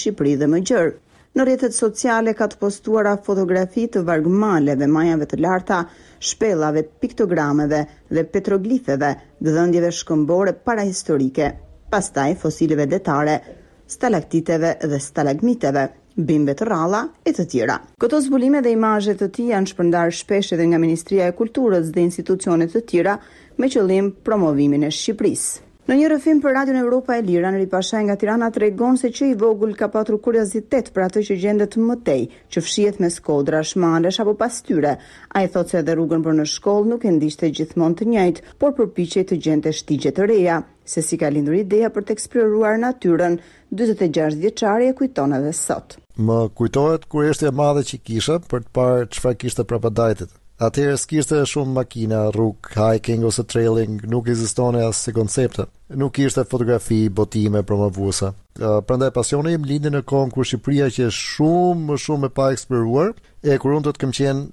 Shqipëri dhe më gjërë. Në rrjetet sociale ka të postuara fotografi të vargmaleve, majave të larta, shpellave, piktogrameve dhe petroglifeve, gdhëndjeve shkëmbore parahistorike, pastaj fosileve detare, stalaktiteve dhe stalagmiteve, bimbe të rralla e të tjera. Këto zbulime dhe imazhe të tij janë shpërndarë shpesh edhe nga Ministria e Kulturës dhe institucionet të tjera me qëllim promovimin e Shqipërisë. Në një rrëfim për Radion Europa e Lira, Neri Pashaj nga Tirana tregon se që i vogël ka patur kuriozitet për atë që gjendet më tej, që fshihet mes kodrash, malesh apo pas tyre. Ai thotë se edhe rrugën për në shkollë nuk e ndiqte gjithmonë të njëjtë, por përpiqej të gjente shtigje të reja. Se si ka lindur ideja për të eksploruar natyrën, 46 vjeçari e kujton edhe sot. Më kujtohet kurioziteti e madhe që kisha për të parë çfarë kishte prapadajtit. Atëherë s'kishte shumë makina, rrugë, hiking ose trailing, nuk ekzistone as si koncepte. Nuk ishte fotografi, botime, promovuese. Prandaj pasioni im lindi në kohën kur Shqipëria që është shumë e pa eksploruar, e kur unë do të kem qenë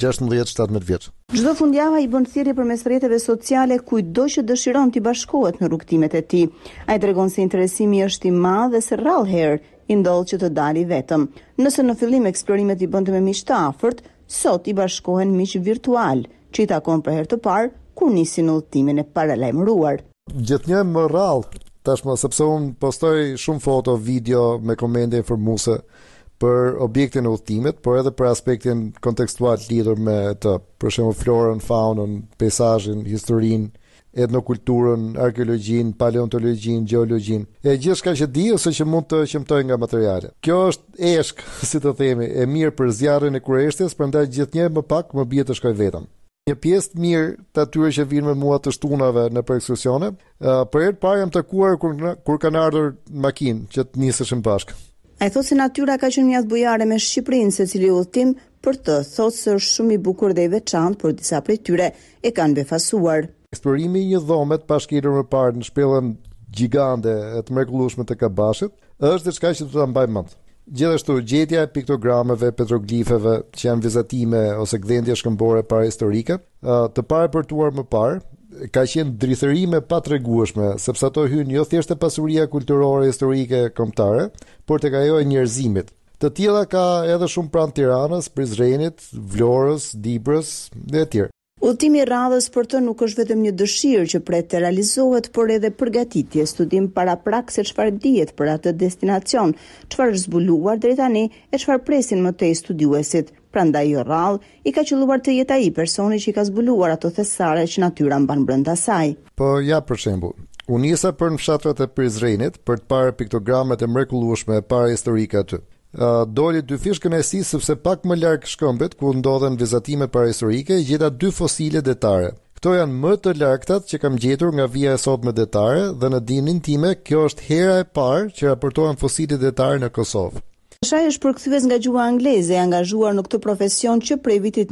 16-17 vjeç. Çdo fundjavë i bën thirrje përmes rrjeteve sociale kujdo që dëshiron të bashkohet në rrugtimet e tij. Ai tregon se interesimi është i madh dhe se rrallëherë i ndodh që të dali vetëm. Nëse në fillim eksplorimet i bënte me miq të afërt, sot i bashkohen miq virtual, që i takon për herë të parë kur nisin udhëtimin e paralajmëruar. Gjithnjë më rrallë, tashmë sepse unë postoj shumë foto, video me komente informuese për objektin e udhëtimit, por edhe për aspektin kontekstual lidhur me të, për shembull florën, faunën, peizazhin, historinë, etnokulturën, arkeologjin, paleontologjin, gjeologjin, e gjithçka që di ose që mund të shëmtoj nga materiale. Kjo është eshk, si të themi, e mirë për zjarrin e kurreshtjes, prandaj gjithnjë më pak më bie të shkoj vetëm. Një pjesë të mirë të atyre që vinë me mua të shtunave në ekskursione, për herë të parë jam takuar kur kanë ardhur makinë që të niseshim bashkë. Ai thotë se natyra ka qenë mjaft bujare me Shqipërinë, secili udhëtim për të thotë se është shumë i bukur dhe i veçantë, por disa prej tyre e kanë befasuar. Eksplorimi i një dhome të pashkëlqyer më parë në shpellën gjigande e të mrekullueshme të Kabashit është diçka që do ta mbaj mend. Gjithashtu gjetja e piktogrameve, petroglifeve që janë vizatime ose gdhendje shkëmbore parahistorike, të parapërtuar më parë, ka qenë drithërime pa tregueshme, sepse ato hyn jo thjesht te pasuria kulturore historike kombëtare, por tek ajo e njerëzimit. Të tilla ka edhe shumë pranë Tiranës, Prizrenit, Vlorës, Dibrës dhe të tjerë. Udhëtimi i radhës për të nuk është vetëm një dëshirë që pret të realizohet, por edhe përgatitje, studim paraprak se çfarë dihet për atë destinacion, çfarë është zbuluar deri tani e çfarë presin më tej studiuesit. Prandaj jo rrallë, i ka qelluar të jetë ai personi që i ka zbuluar ato thesare që natyra mban brenda saj. Po ja për shembull, unë nisa për në fshatrat e Prizrenit për të parë piktogramet e mrekullueshme parahistorike aty. Doli dy fish kënaqësi sepse pak më larg shkëmbet ku ndodhen vizatime parahistorike gjeta 2 fosile detare. Këto janë më të largtat që kam gjetur nga vija e sotme detare dhe në dinin time kjo është hera e parë që raportohen fosile detare në Kosovë. Shaj është përkthyes nga gjuha angleze, e angazhuar në këtë profesion që prej vitit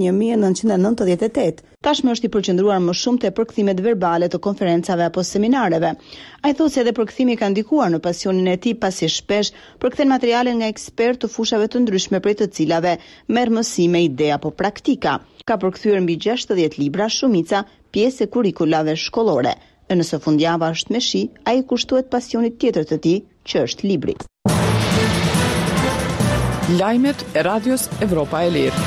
1998. Tashmë është i përqendruar më shumë te përkthimet verbale të konferencave apo seminareve. Ai thotë se edhe përkthimi ka ndikuar në pasionin e tij, pasi shpesh përkthen materiale nga ekspertë të fushave të ndryshme prej të cilave merr mësime, ide apo praktika. Ka përkthyer mbi 60 libra, shumica pjesë e kurrikulave shkollore. E nëse fundjava është me shi, ai kushtohet pasionit tjetër të tij, që është libri. Lajmet e Radios Evropa e Lirë.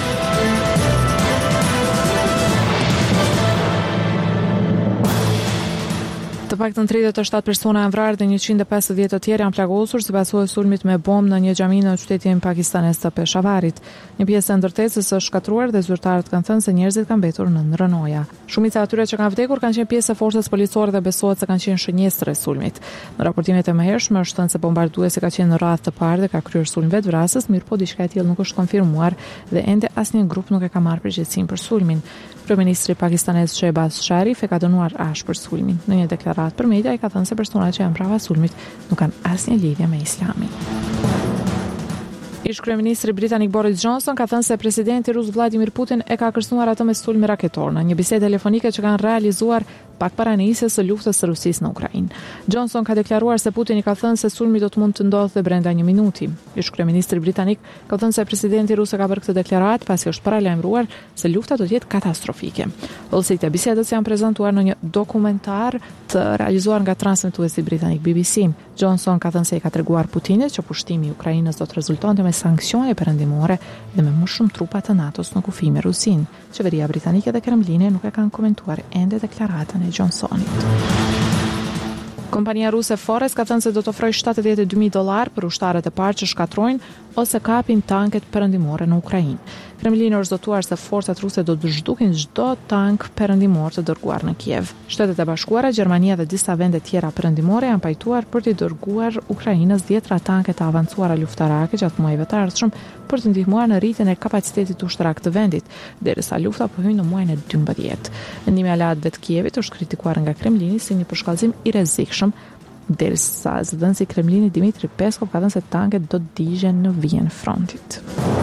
Të paktën 37 persona janë vrarë dhe 150 të tjerë janë plagosur sipas sulmit me bombë në një xhami në qytetin pakistanes të Peshavarit. Një pjesë e ndërtesës është shkatruar dhe zyrtarët kanë thënë se njerëzit kanë mbetur në rënoja. Shumica e atyre që kanë vdekur kanë qenë pjesë e forcës policore dhe besohet se kanë qenë shënjesër e sulmit. Në raportimet e mëhershme është thënë se bombarduesi ka qenë në radhë të parë dhe ka kryer sulm vetvrasës, mirëpo diçka e tillë nuk është konfirmuar dhe ende asnjë grup nuk e ka marrë përgjegjësinë për sulmin. Kryeministri pakistanez Shehbaz Sharif e ka dënuar ashpër sulmin. Në një deklaratë për media ai ka thënë se personat që janë prava sulmit nuk kanë asnjë lidhje me Islamin. Ish kryeministri britanik Boris Johnson ka thënë se presidenti rus Vladimir Putin e ka kërcënuar atë me sulm raketor në një bisedë telefonike që kanë realizuar pak para nisjes së luftës së Rusisë në Ukrainë. Johnson ka deklaruar se Putin i ka thënë se sulmi do të mund të ndodhte brenda një minuti. Ish-kryeministri britanik ka thënë se presidenti rus ka bërë këtë deklaratë pasi është paralajmëruar se lufta do të jetë katastrofike. Hollësit e bisedës janë prezantuar në një dokumentar të realizuar nga transmetuesi britanik BBC. Johnson ka thënë se i ka treguar Putinit që pushtimi i Ukrainës do të rezultonte me sanksione perëndimore dhe me më shumë trupa të NATO-s në kufi me Rusinë. Qeveria britanike dhe Kremlini nuk e kanë komentuar ende deklaratën e Johnsonit. Kompania ruse Forest ka thënë se do të ofrojë $72,000 për ushtarët e parë që shkatrojnë ose kapin tanket perëndimore në Ukrainë. Kremlini është zotuar se forcat ruse do të zhdukin çdo tank perëndimor të dërguar në Kiev. Shtetet e Bashkuara, Gjermania dhe disa vende tjera perëndimore janë pajtuar për të dërguar Ukrainës 10 tanke të avancuara luftarake gjatë muajve të ardhshëm për të ndihmuar në rritjen e kapacitetit ushtarak të vendit, derisa lufta po hyn në muajin e 12. Vendimi i aleatëve të Kievit është kritikuar nga Kremlini si një përshkallëzim i rrezikshëm, derisa zëdhënësi i Kremlinit Dmitri Peskov ka thënë se tanket do të digjen në vijën e frontit.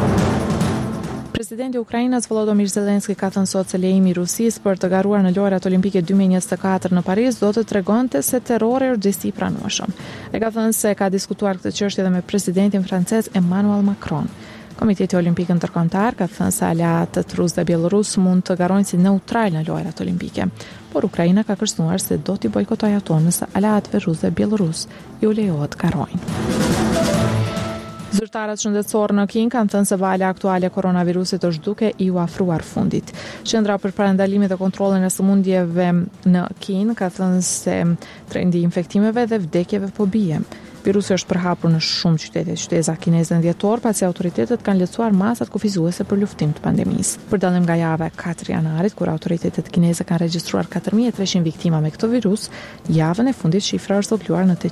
Presidenti i Ukrainës Volodymyr Zelensky ka thënë sot se lejimi i Rusisë për të garuar në lojrat olimpike 2024 në Paris do të tregonte se terrori është gjësi i pranueshëm. Ai ka thënë se ka diskutuar këtë çështje edhe me presidentin francez Emmanuel Macron. Komiteti Olimpik Ndërkombëtar ka thënë se aleatët rus dhe bielorus mund të garojnë si neutral në lojrat olimpike, por Ukraina ka kërcënuar se do t'i bojkotojë ato nëse aleatëve rus dhe bielorus ju lejohet garojnë. Zyrtarët shëndetësorë në Kinë kanë thënë se valja aktuale e koronavirusit është duke i u afruar fundit. Qendra për parandalimin dhe kontrollin e sëmundjeve në Kinë ka thënë se trendi i infektimeve dhe vdekjeve po bie. Virusi është përhapur në shumë qytete qyteza kineze në dhjetor, pasi autoritetet kanë lehtësuar masat kufizuese për luftim të pandemisë. Për dallim nga java e 4 janarit, kur autoritetet kineze kanë regjistruar 4300 viktima me këtë virus, javën e fundit shifra është zogluar në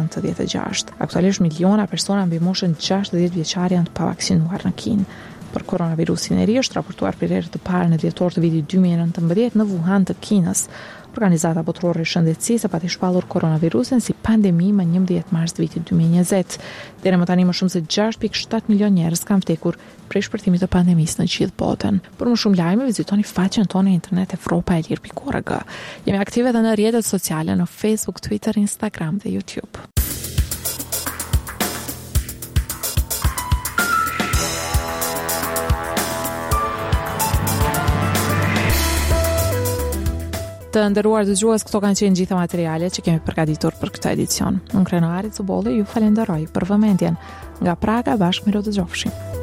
896. Aktualisht miliona persona mbi moshën 60 vjeçare janë të pavaksinuar në Kinë. Për koronavirusin e ri është raportuar për herë të parë në dhjetor të vitit 2019 në Wuhan të Kinës. Organizata Botërore e Shëndetësisë pati shpallur koronavirusin si pandemi më 11 mars të vitit 2020. Deri më tani më shumë se 6.7 milion njerëz kanë vdekur prej shpërthimit të pandemisë në gjithë botën. Për më shumë lajme, vizitoni faqen tonë e internet evropaelir.org. Jemi aktive edhe në rrjetet sociale në Facebook, Twitter, Instagram dhe YouTube. Të nderuar dëgjues, këto kanë qenë gjitha materialet që kemi përgatitur për këtë edicion. Unë Kreno Arit Zubolli ju falenderoj për vëmendjen. Nga Praga bashkë me dëgjofshim.